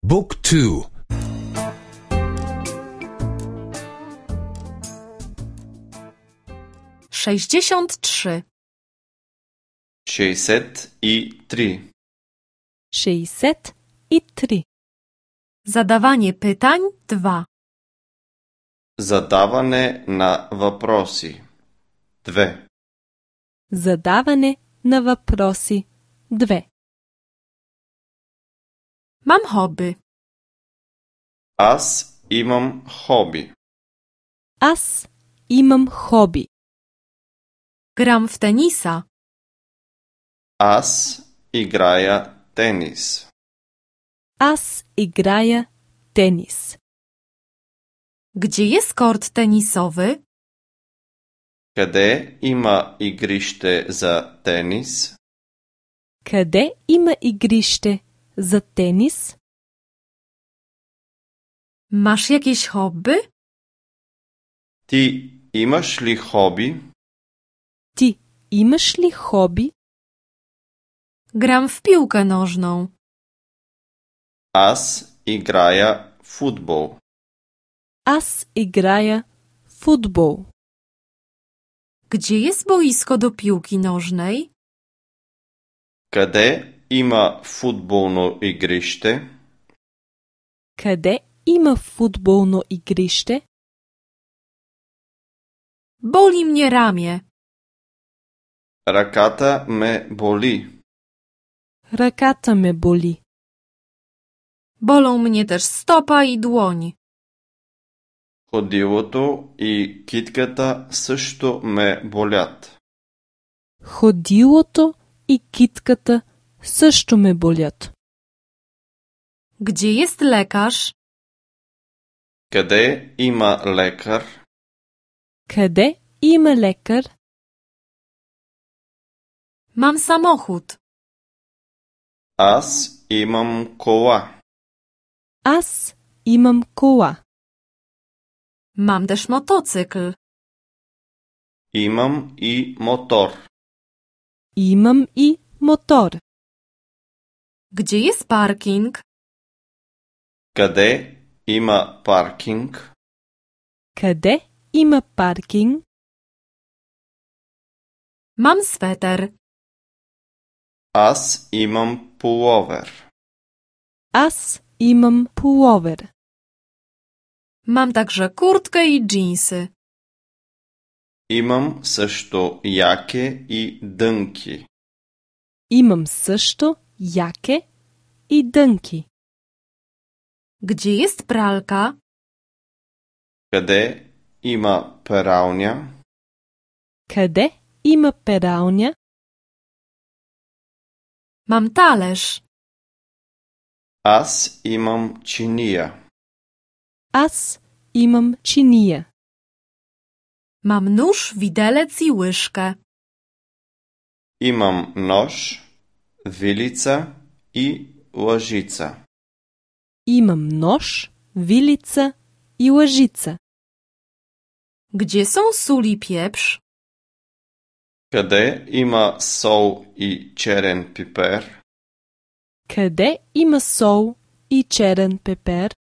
Book 2. 63. 63. 63. Zadawanie pytań 2. Задаване на въпроси. 2. Задаване на въпроси 2. Mam hobby. Аз имам хоби. Аз имам хоби. Gram w tenisa. Аз играя тенис. Аз играя тенис. Gdzie jest kort tenisowy? Къде има игрище за тенис? Къде има игрище за тенис? Masz jakieś hobby? Ти имаш ли хоби? Ти имаш ли хоби? Gram w piłkę nożną. Аз играя футбол. Аз играя футбол. Gdzie jest boisko do piłki nożnej? Къде има футболно игрище? Къде има футболно игрище? Boli mnie ramię. Ръката ме боли. Ръката ме боли. Bolą mnie też stopa i dłoń. Ходилото и китката също ме болят. Ходилото и китката също ме болят. Gdzie jest lekarz? Къде има лекар? Къде има лекар? Mam samochód. Аз имам кола. Аз имам кола. Mam też motocykl. Имам и мотор. Имам и мотор. Gdzie jest parking? Къде има паркинг? Къде има паркинг? Mam sweter. Аз имам пуловер. Аз имам пуловер. Mam także kurtkę i dżinsy. Имам също яке и дънки. Имам също яке и дънки. Gdzie jest pralka? Къде има пералня? Къде има пералня? Mam talerz. Аз имам чиния. Аз имам чиния. Mam nóż, widelec i łyżkę. Имам нож, вилица и лъжица. Имам нож, вилица и лъжица. Gdzie są sól i pieprz? Къде има сол и черен пипер? Къде има сол и черен пепер?